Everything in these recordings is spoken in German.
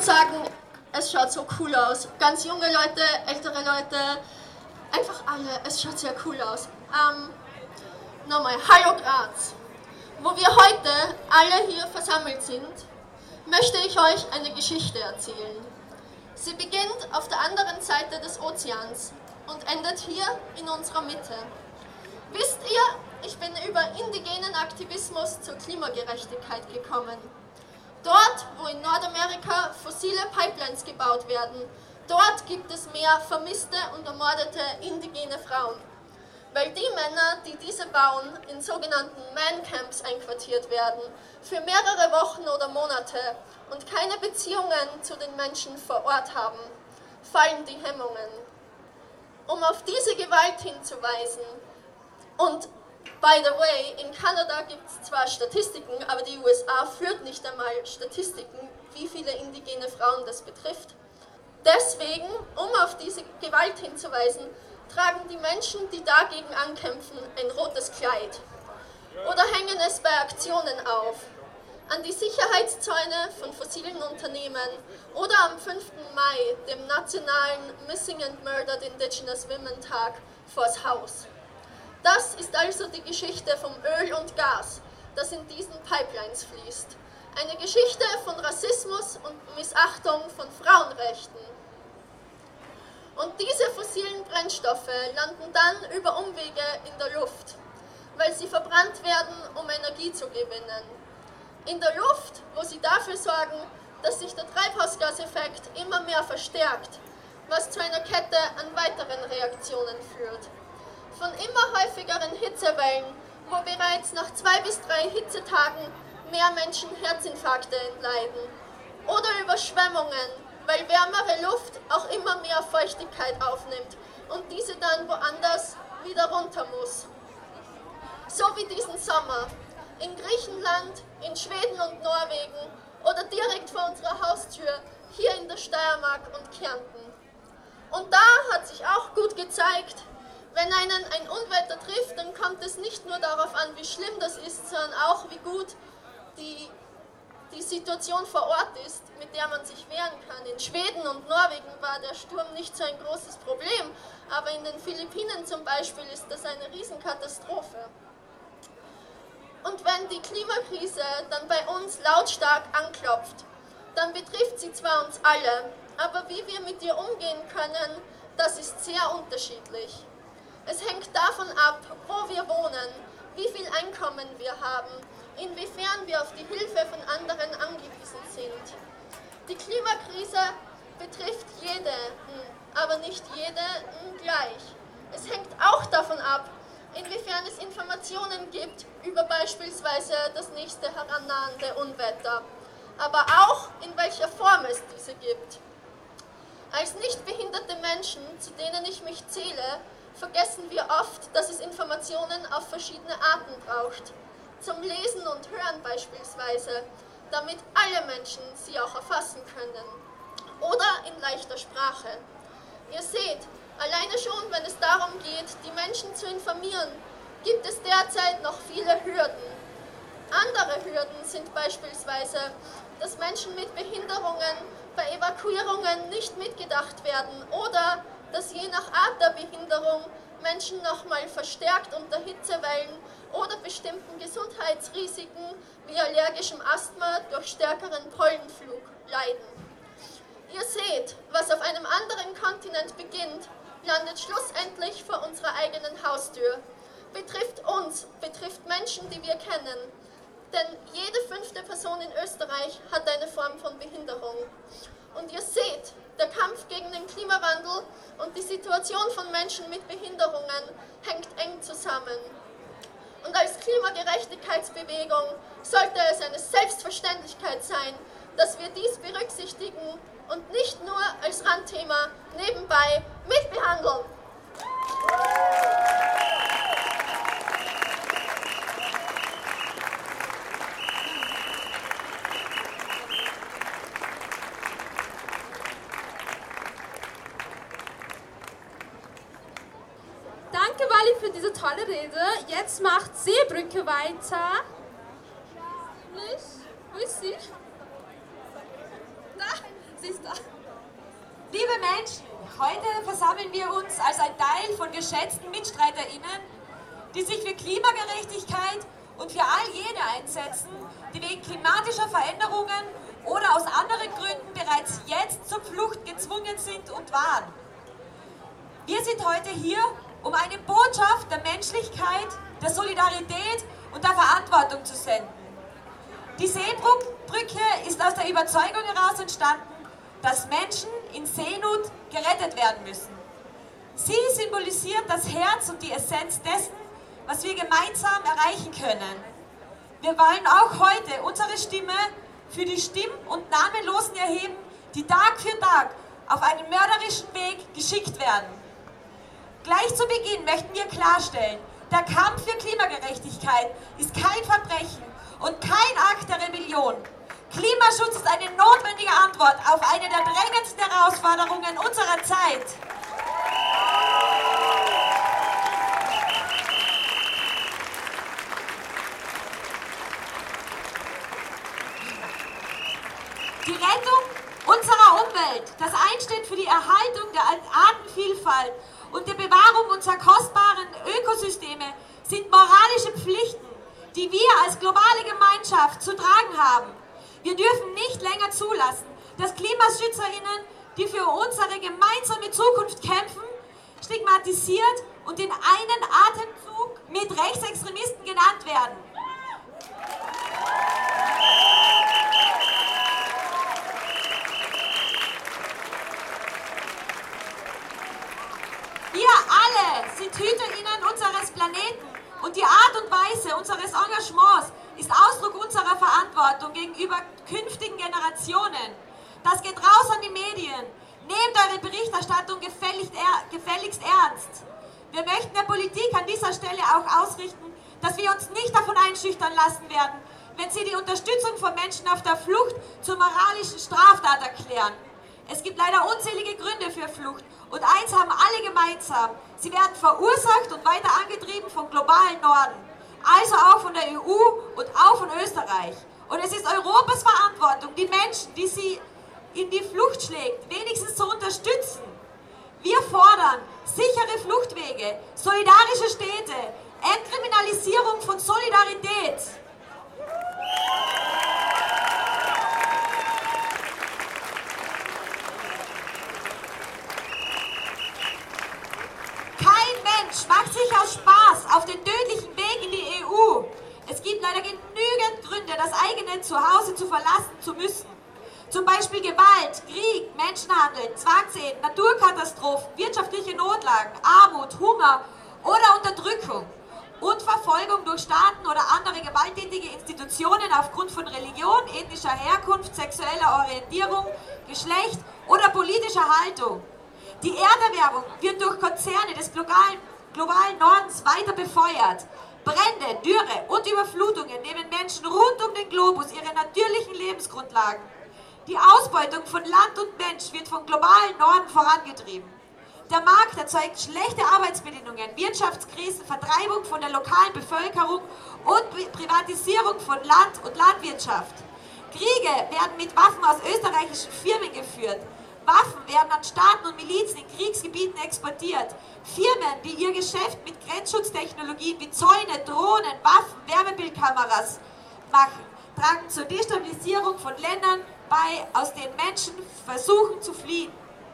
sagen, es schaut so cool aus. Ganz junge Leute, ältere Leute, einfach alle, es schaut sehr cool aus. Nochmal, hallo Graz. Wo wir heute alle hier versammelt sind, möchte ich euch eine Geschichte erzählen. Sie beginnt auf der anderen Seite des Ozeans und endet hier in unserer Mitte. Wisst ihr, ich bin über indigenen Aktivismus zur Klimagerechtigkeit gekommen. Dort, wo in Nordamerika fossile Pipelines gebaut werden, dort gibt es mehr vermisste und ermordete indigene Frauen. Weil die Männer, die diese bauen, in sogenannten Man-Camps einquartiert werden, für mehrere Wochen oder Monate und keine Beziehungen zu den Menschen vor Ort haben, fallen die Hemmungen. Um auf diese Gewalt hinzuweisen, und by the way, in Kanada gibt es zwar Statistiken, aber die USA führt nicht einmal Statistiken, wie viele indigene Frauen das betrifft. Deswegen, um auf diese Gewalt hinzuweisen, tragen die Menschen, die dagegen ankämpfen, ein rotes Kleid oder hängen es bei Aktionen auf, an die Sicherheitszäune von fossilen Unternehmen oder am 5. Mai, dem nationalen Missing and Murdered Indigenous Women Tag, vors Haus. Das ist also die Geschichte vom Öl und Gas, das in diesen Pipelines fließt. Eine Geschichte von Rassismus und Missachtung von Frauenrechten. Und diese fossilen Brennstoffe landen dann über Umwege in der Luft, weil sie verbrannt werden, um Energie zu gewinnen. In der Luft, wo sie dafür sorgen, dass sich der Treibhausgaseffekt immer mehr verstärkt, was zu einer Kette an weiteren Reaktionen führt. Von immer häufigeren Hitzewellen, wo bereits nach 2 bis 3 Hitzetagen mehr Menschen Herzinfarkte entleiden. Oder Überschwemmungen, weil wärmere Luft auch immer mehr Feuchtigkeit aufnimmt und diese dann woanders wieder runter muss. So wie diesen Sommer in Griechenland, in Schweden und Norwegen oder direkt vor unserer Haustür hier in der Steiermark und Kärnten. Und da hat sich auch gut gezeigt, wenn einen ein Unwetter trifft, dann kommt es nicht nur darauf an, wie schlimm das ist, sondern auch, wie gut die Situation vor Ort ist, mit der man sich wehren kann. In Schweden und Norwegen war der Sturm nicht so ein großes Problem, aber in den Philippinen zum Beispiel ist das eine Riesenkatastrophe. Und wenn die Klimakrise dann bei uns lautstark anklopft, dann betrifft sie zwar uns alle, aber wie wir mit ihr umgehen können, das ist sehr unterschiedlich. Es hängt davon ab, wo wir wohnen, wie viel Einkommen wir haben, inwiefern wir auf die Hilfe von anderen angewiesen sind. Die Klimakrise betrifft jeden, aber nicht jeden gleich. Es hängt auch davon ab, inwiefern es Informationen gibt über beispielsweise das nächste herannahende Unwetter, aber auch in welcher Form es diese gibt. Als nicht behinderte Menschen, zu denen ich mich zähle, vergessen wir oft, dass es Informationen auf verschiedene Arten braucht. Zum Lesen und Hören beispielsweise, damit alle Menschen sie auch erfassen können. Oder in leichter Sprache. Ihr seht, alleine schon, wenn es darum geht, die Menschen zu informieren, gibt es derzeit noch viele Hürden. Andere Hürden sind beispielsweise, dass Menschen mit Behinderungen bei Evakuierungen nicht mitgedacht werden oder dass je nach Art der Behinderung Menschen nochmal verstärkt unter Hitzewellen oder bestimmten Gesundheitsrisiken wie allergischem Asthma durch stärkeren Pollenflug leiden. Ihr seht, was auf einem anderen Kontinent beginnt, landet schlussendlich vor unserer eigenen Haustür. Betrifft uns, betrifft Menschen, die wir kennen. Denn jede 5. Person in Österreich hat eine Form von Behinderung. Und ihr seht, der Kampf gegen den Klimawandel und die Situation von Menschen mit Behinderungen hängt eng zusammen. Und als Klimagerechtigkeitsbewegung sollte es eine Selbstverständlichkeit sein, dass wir dies berücksichtigen und nicht nur als Randthema nebenbei mitbehandeln. Danke, Wally, für diese tolle Rede. Jetzt macht Seebrücke weiter. Nicht? Wo ist sie? Da. Sie ist da. Liebe Menschen, heute versammeln wir uns als ein Teil von geschätzten MitstreiterInnen, die sich für Klimagerechtigkeit und für all jene einsetzen, die wegen klimatischer Veränderungen oder aus anderen Gründen bereits jetzt zur Flucht gezwungen sind und waren. Wir sind heute hier, um eine Botschaft der Menschlichkeit, der Solidarität und der Verantwortung zu senden. Die Seebrücke ist aus der Überzeugung heraus entstanden, dass Menschen in Seenot gerettet werden müssen. Sie symbolisiert das Herz und die Essenz dessen, was wir gemeinsam erreichen können. Wir wollen auch heute unsere Stimme für die Stimm- und Namenlosen erheben, die Tag für Tag auf einen mörderischen Weg geschickt werden. Gleich zu Beginn möchten wir klarstellen, der Kampf für Klimagerechtigkeit ist kein Verbrechen und kein Akt der Rebellion. Klimaschutz ist eine notwendige Antwort auf eine der drängendsten Herausforderungen unserer Zeit. Die Rettung unserer Umwelt, das Einstehen für die Erhaltung der Artenvielfalt und der Bewahrung unserer kostbaren Ökosysteme sind moralische Pflichten, die wir als globale Gemeinschaft zu tragen haben. Wir dürfen nicht länger zulassen, dass KlimaschützerInnen, die für unsere gemeinsame Zukunft kämpfen, stigmatisiert und in einen Atemzug mit Rechtsextremisten genannt werden. Wir alle sind HüterInnen unseres Planeten und die Art und Weise unseres Engagements ist Ausdruck unserer Verantwortung gegenüber künftigen Generationen. Das geht raus an die Medien. Nehmt eure Berichterstattung gefälligst ernst. Wir möchten der Politik an dieser Stelle auch ausrichten, dass wir uns nicht davon einschüchtern lassen werden, wenn sie die Unterstützung von Menschen auf der Flucht zur moralischen Straftat erklären. Es gibt leider unzählige Gründe für Flucht und eins haben alle gemeinsam. Sie werden verursacht und weiter angetrieben vom globalen Norden, also auch von der EU und auch von Österreich. Und es ist Europas Verantwortung, die Menschen, die sie in die Flucht schlägt, wenigstens zu unterstützen. Wir fordern sichere Fluchtwege, solidarische Städte, Entkriminalisierung von Solidarität. Kein Mensch macht sich aus Spaß auf den tödlichen Weg in die EU. Es gibt leider genügend Gründe, das eigene Zuhause zu verlassen zu müssen. Zum Beispiel Gewalt, Krieg, Menschenhandel, Zwangsehen, Naturkatastrophen, wirtschaftliche Notlagen, Armut, Hunger oder Unterdrückung und Verfolgung durch Staaten oder andere gewalttätige Institutionen aufgrund von Religion, ethnischer Herkunft, sexueller Orientierung, Geschlecht oder politischer Haltung. Die Erderwärmung wird durch Konzerne des globalen Nordens weiter befeuert. Brände, Dürre und Überflutungen nehmen Menschen rund um den Globus ihre natürlichen Lebensgrundlagen. Die Ausbeutung von Land und Mensch wird vom globalen Norden vorangetrieben. Der Markt erzeugt schlechte Arbeitsbedingungen, Wirtschaftskrisen, Vertreibung von der lokalen Bevölkerung und Privatisierung von Land und Landwirtschaft. Kriege werden mit Waffen aus österreichischen Firmen geführt. Waffen werden an Staaten und Milizen in Kriegsgebieten exportiert. Firmen, die ihr Geschäft mit Grenzschutztechnologien wie Zäune, Drohnen, Waffen, Wärmebildkameras machen, tragen zur Destabilisierung von Ländern bei, aus denen Menschen versuchen zu fliehen.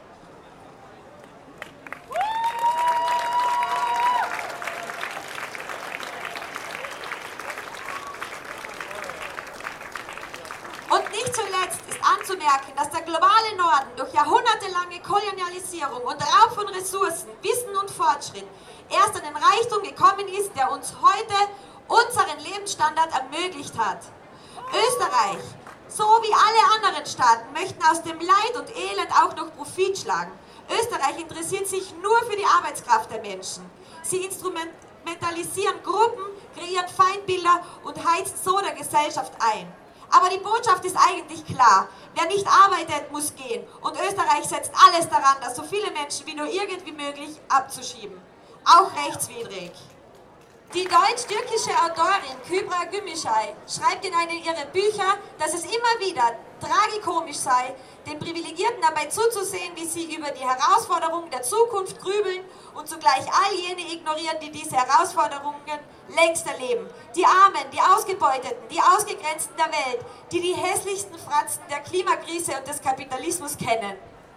Und nicht zuletzt ist anzumerken, dass der globale Norden durch jahrhundertelange Kolonialisierung und Raub von Ressourcen, Wissen und Fortschritt erst an den Reichtum gekommen ist, der uns heute unseren Lebensstandard ermöglicht hat. Österreich, so wie alle anderen Staaten, möchten aus dem Leid und Elend auch noch Profit schlagen. Österreich interessiert sich nur für die Arbeitskraft der Menschen. Sie instrumentalisieren Gruppen, kreieren Feindbilder und heizen so der Gesellschaft ein. Aber die Botschaft ist eigentlich klar. Wer nicht arbeitet, muss gehen. Und Österreich setzt alles daran, das so viele Menschen wie nur irgendwie möglich abzuschieben. Auch rechtswidrig. Die deutsch-türkische Autorin Kübra Gümüşay schreibt in einem ihrer Bücher, dass es immer wieder tragikomisch sei, den Privilegierten dabei zuzusehen, wie sie über die Herausforderungen der Zukunft grübeln und zugleich all jene ignorieren, die diese Herausforderungen längst erleben. Die Armen, die Ausgebeuteten, die Ausgegrenzten der Welt, die die hässlichsten Fratzen der Klimakrise und des Kapitalismus kennen.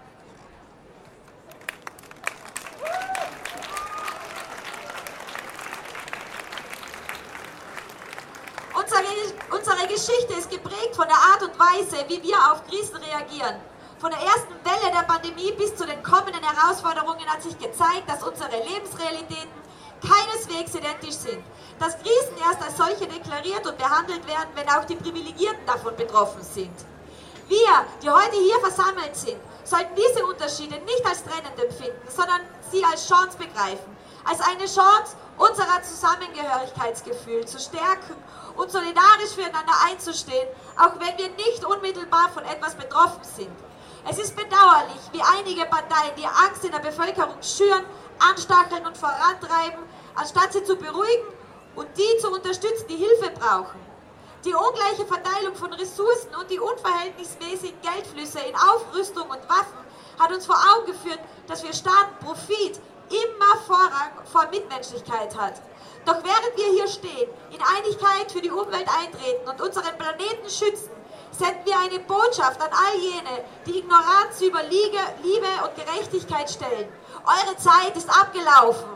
Unsere Geschichte ist geprägt von der Art und Weise, wie wir auf Krisen reagieren. Von der ersten Welle der Pandemie bis zu den kommenden Herausforderungen hat sich gezeigt, dass unsere Lebensrealitäten keineswegs identisch sind. Dass Krisen erst als solche deklariert und behandelt werden, wenn auch die Privilegierten davon betroffen sind. Wir, die heute hier versammelt sind, sollten diese Unterschiede nicht als trennend empfinden, sondern sie als Chance begreifen. Als eine Chance, unser Zusammengehörigkeitsgefühl zu stärken und solidarisch füreinander einzustehen, auch wenn wir nicht unmittelbar von etwas betroffen sind. Es ist bedauerlich, wie einige Parteien die Angst in der Bevölkerung schüren, anstacheln und vorantreiben, anstatt sie zu beruhigen und die zu unterstützen, die Hilfe brauchen. Die ungleiche Verteilung von Ressourcen und die unverhältnismäßigen Geldflüsse in Aufrüstung und Waffen hat uns vor Augen geführt, dass für Staaten Profit immer Vorrang vor Mitmenschlichkeit hat. Doch während wir hier stehen, in Einigkeit für die Umwelt eintreten und unseren Planeten schützen, senden wir eine Botschaft an all jene, die Ignoranz über Liebe und Gerechtigkeit stellen. Eure Zeit ist abgelaufen.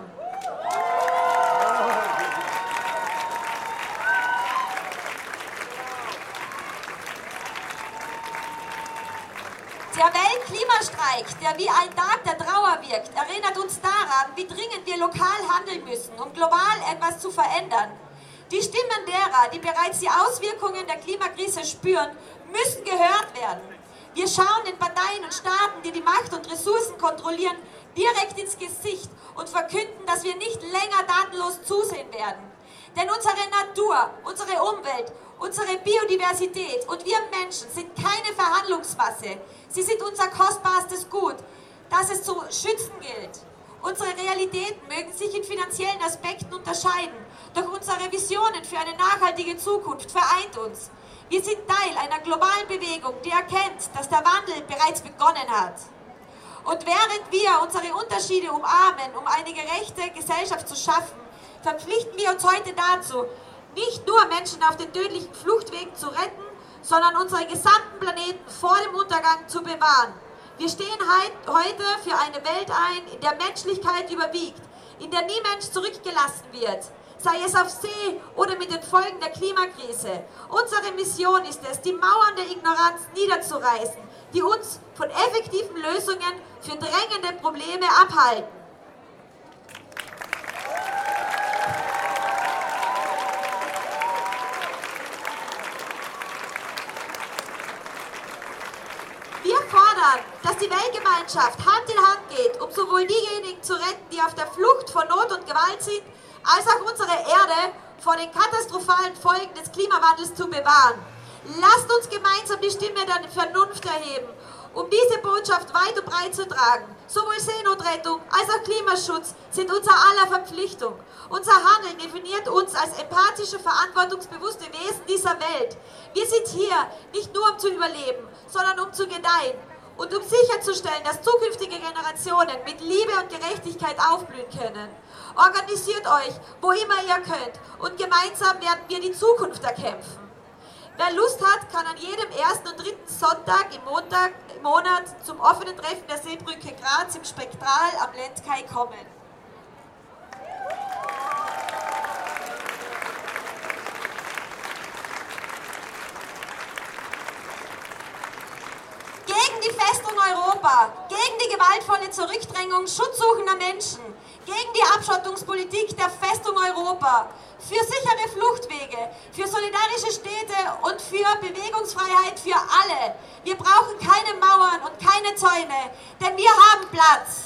Der Weltklimastreik, der wie ein Tag der Trauer wirkt, erinnert uns daran, wie dringend wir lokal handeln müssen, um global etwas zu verändern. Die Stimmen derer, die bereits die Auswirkungen der Klimakrise spüren, müssen gehört werden. Wir schauen den Parteien und Staaten, die die Macht und Ressourcen kontrollieren, direkt ins Gesicht und verkünden, dass wir nicht länger tatenlos zusehen werden. Denn unsere Natur, unsere Umwelt, unsere Biodiversität und wir Menschen sind keine Verhandlungsmasse. Sie sind unser kostbarstes Gut, das es zu schützen gilt. Unsere Realitäten mögen sich in finanziellen Aspekten unterscheiden, doch unsere Visionen für eine nachhaltige Zukunft vereint uns. Wir sind Teil einer globalen Bewegung, die erkennt, dass der Wandel bereits begonnen hat. Und während wir unsere Unterschiede umarmen, um eine gerechte Gesellschaft zu schaffen, verpflichten wir uns heute dazu, nicht nur Menschen auf den tödlichen Fluchtwegen zu retten, sondern unseren gesamten Planeten vor dem Untergang zu bewahren. Wir stehen heute für eine Welt ein, in der Menschlichkeit überwiegt, in der nie Mensch zurückgelassen wird, sei es auf See oder mit den Folgen der Klimakrise. Unsere Mission ist es, die Mauern der Ignoranz niederzureißen, die uns von effektiven Lösungen für drängende Probleme abhalten. Wir fordern, dass die Weltgemeinschaft Hand in Hand geht, um sowohl diejenigen zu retten, die auf der Flucht vor Not und Gewalt sind, als auch unsere Erde vor den katastrophalen Folgen des Klimawandels zu bewahren. Lasst uns gemeinsam die Stimme der Vernunft erheben, um diese Botschaft weit und breit zu tragen. Sowohl Seenotrettung als auch Klimaschutz sind unser aller Verpflichtung. Unser Handeln definiert uns als empathische, verantwortungsbewusste Wesen dieser Welt. Wir sind hier nicht nur um zu überleben, sondern um zu gedeihen und um sicherzustellen, dass zukünftige Generationen mit Liebe und Gerechtigkeit aufblühen können. Organisiert euch, wo immer ihr könnt, und gemeinsam werden wir die Zukunft erkämpfen. Wer Lust hat, kann an jedem ersten und dritten Sonntag im Monat zum offenen Treffen der Seebrücke Graz im Spektral am Lendkai kommen. Gegen die Festung Europa, gegen die gewaltvolle Zurückdrängung schutzsuchender Menschen, gegen die Abschottungspolitik der Festung Europa, für sichere Fluchtwege, für solidarische Städte und für Bewegungsfreiheit für alle. Wir brauchen keine Mauern und keine Zäune, denn wir haben Platz.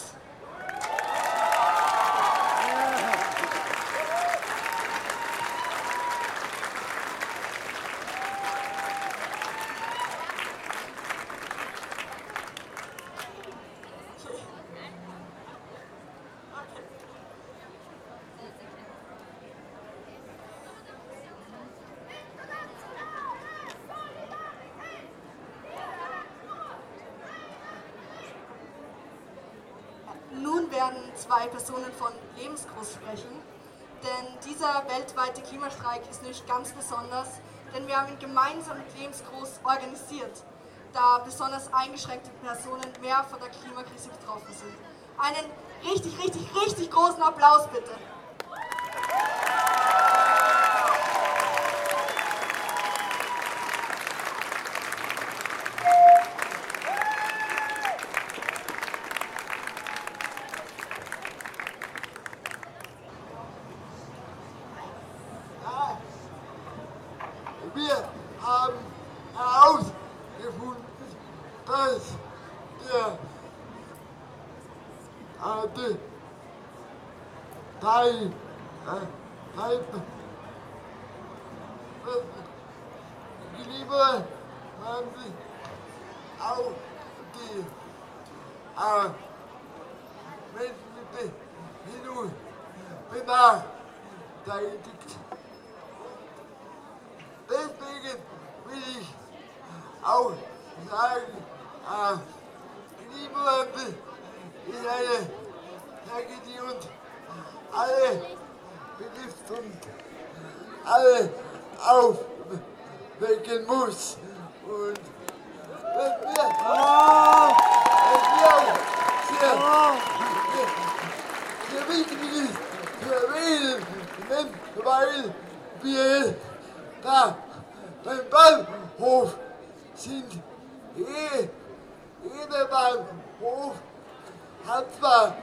werden zwei Personen von Lebensgroß sprechen. Denn dieser weltweite Klimastreik ist nicht ganz besonders, denn wir haben ihn gemeinsam mit Lebensgroß organisiert, da besonders eingeschränkte Personen mehr von der Klimakrise betroffen sind. Einen richtig, richtig, richtig großen Applaus bitte. Wir haben herausgefunden, dass wir die Klimawandel auch die Menschen mit Behinderung benachteiligt. Deswegen will ich auch sagen, Klimawandel ist eine Tragödie und alle betrifft und alle aufwecken muss. Und was mir auch sehr wichtig ist zu erwähnen, weil wir da beim Bahnhof sind. Jeder Bahnhof hat zwar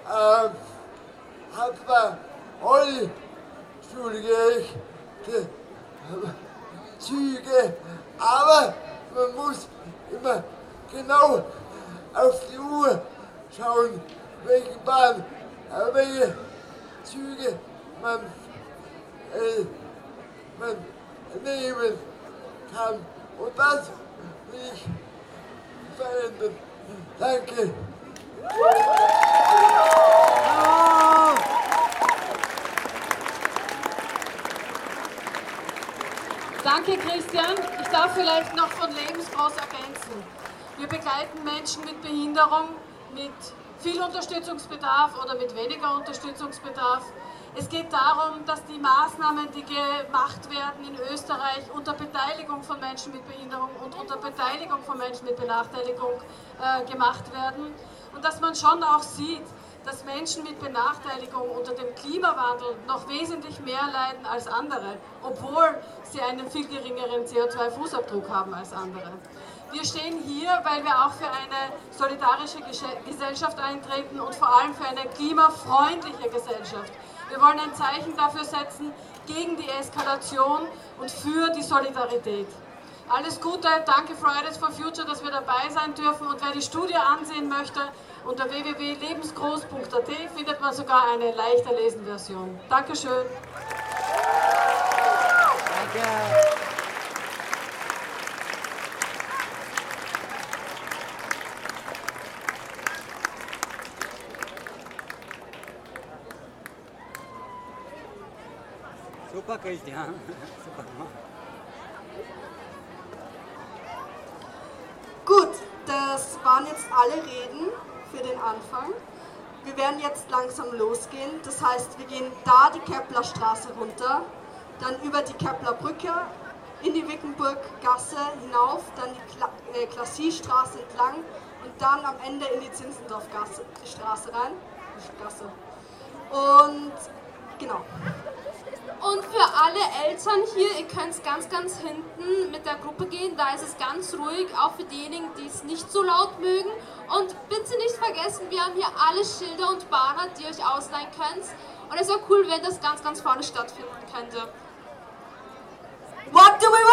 rollstuhlgerechte Züge, aber man muss immer genau auf die Uhr schauen, welche Züge man nehmen kann. Und das will ich verändern. Danke. Danke, Christian. Ich darf vielleicht noch von Lebensgroß ergänzen. Wir begleiten Menschen mit Behinderung, mit viel Unterstützungsbedarf oder mit weniger Unterstützungsbedarf. Es geht darum, dass die Maßnahmen, die gemacht werden in Österreich unter Beteiligung von Menschen mit Behinderung und unter Beteiligung von Menschen mit Benachteiligung gemacht werden. Und dass man schon auch sieht, dass Menschen mit Benachteiligung unter dem Klimawandel noch wesentlich mehr leiden als andere, obwohl sie einen viel geringeren CO2-Fußabdruck haben als andere. Wir stehen hier, weil wir auch für eine solidarische Gesellschaft eintreten und vor allem für eine klimafreundliche Gesellschaft. Wir wollen ein Zeichen dafür setzen gegen die Eskalation und für die Solidarität. Alles Gute, danke Fridays for Future, dass wir dabei sein dürfen, und wer die Studie ansehen möchte, unter www.lebensgroß.at findet man sogar eine leicht erlesen Version. Dankeschön. Danke. Super, Christian. Super. Gut, das waren jetzt alle Reden für den Anfang. Wir werden jetzt langsam losgehen. Das heißt, wir gehen da die Keplerstraße runter, dann über die Keplerbrücke in die Wickenburggasse hinauf, dann die Klassiestraße entlang und dann am Ende in die Zinzendorfstraße rein. Und genau. Und für alle Eltern hier, ihr könnt ganz, ganz hinten mit der Gruppe gehen, da ist es ganz ruhig, auch für diejenigen, die es nicht so laut mögen. Und bitte nicht vergessen, wir haben hier alle Schilder und Banner, die ihr euch ausleihen könnt. Und es wäre cool, wenn das ganz, ganz vorne stattfinden könnte. What do we